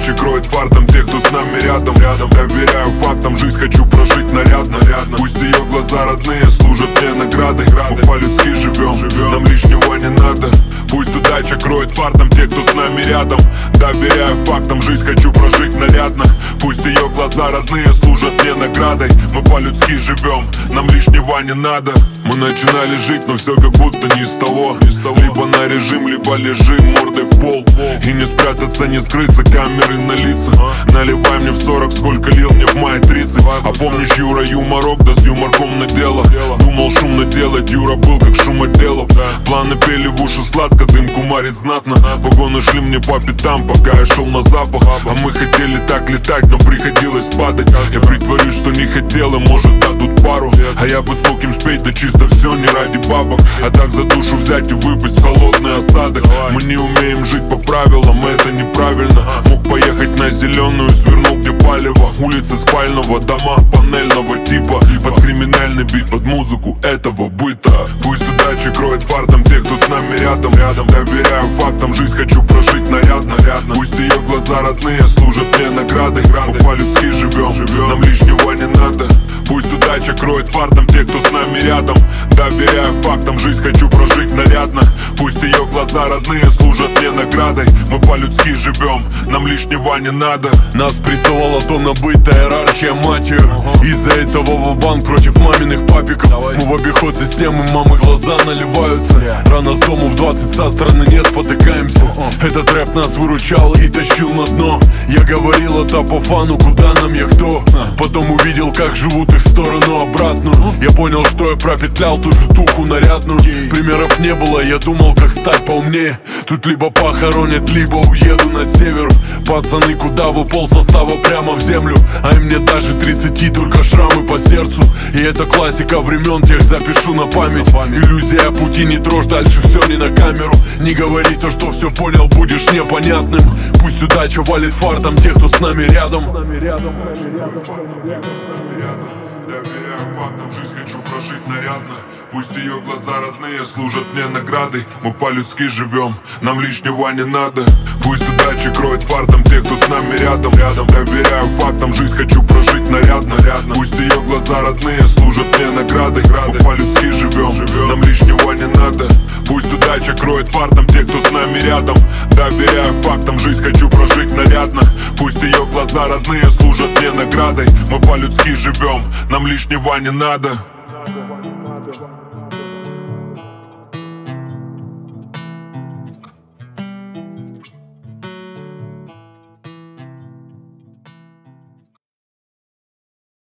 удачи кроет фартом тех, кто с нами рядом. Доверяю фактам, жизнь хочу прожить нарядно. Пусть ее глаза родные служат мне наградой. Мы по-людски живем, нам лишнего не надо. Пусть удача кроет фартом тех, кто с нами рядом. Доверяю фактам, жизнь хочу прожить нарядно. Пусть ее глаза родные служат мне наградой. Мы по-людски живем, нам лишнего не надо. Мы начинали жить, но все как будто не из того. Либо на режим, либо лежим мордой в пол. И не спрятаться, не скрыться, камеры на лица. Наливай мне в 40, сколько лил мне в мае 30. А помнишь, Юра, юморок, да с юморком на дело. Думал шумно делать, Юра был как шумоделов. Планы пели в уши сладко, дым кумарит знатно. Погоны шли мне по пятам, пока я шел на запах. А мы хотели так летать, но приходилось падать. Я притворюсь, что не хотел, и может дадут пару. А я бы смог им спеть, да чисто все не ради бабок. А так за душу взять и выпасть холодный осадок. Мы не умеем жить по правилам, это неправильно. Мог поехать на зеленую, свернул где палево. Улицы спального, дома панельного типа. Под криминальный бит, под музыку этого быта. Пусть удача кроет фартом тех, кто с нами рядом. Доверяю фактам, жизнь хочу прожить нарядно. Пусть ее глаза родные служат мне наградой. Мы по-людски живем, нам лишнего не надо. Пусть удача кроет фартом тех, кто с нами рядом. Доверяю фактам, жизнь хочу прожить нарядно. Пусть ее глаза родные служат мне наградой. Мы по-людски живем, нам лишнего не надо. Нас прессовала то набытая иерархия матью. Из-за этого в банк против маминых папиков. Мы в обиход системы, мамы глаза наливаются. Рано с дому в 20 со стороны не спотыкаемся. Этот рэп нас выручал и тащил на дно. Я говорил это по фану, куда нам, я кто. Потом увидел, как живут их в сторону обратную. Я понял, что я пропетлял ту же туху нарядную. Примеров не было, я думал, как стать поумнее. Тут либо похоронят, либо уеду на север. Пацаны, куда вы пол состава прямо в землю. А им мне даже 30, только шрамы по сердцу. И это классика времен, тех запишу на память. Иллюзия пути не трожь, дальше все не на камеру. Не говори то, что все понял, будешь непонятным. Пусть удача валит фартом тех, кто с нами рядом. Доверяю фактам, жизнь хочу прожить нарядно. Пусть ее глаза родные служат мне наградой. Мы по-людски живем, нам лишнего не надо. Пусть удача кроет фартом тех, кто с нами рядом. Доверяю фактам, жизнь хочу прожить нарядно. Пусть ее глаза родные служат мне наградой. Мы по-людски живем, нам лишнего не надо. Пусть удача кроет фартом тех, кто с нами рядом. Доверяю фактам, жизнь хочу прожить нарядно. Пусть ее глаза родные служат мне наградой. Мы по-людски живем, нам лишнего не надо.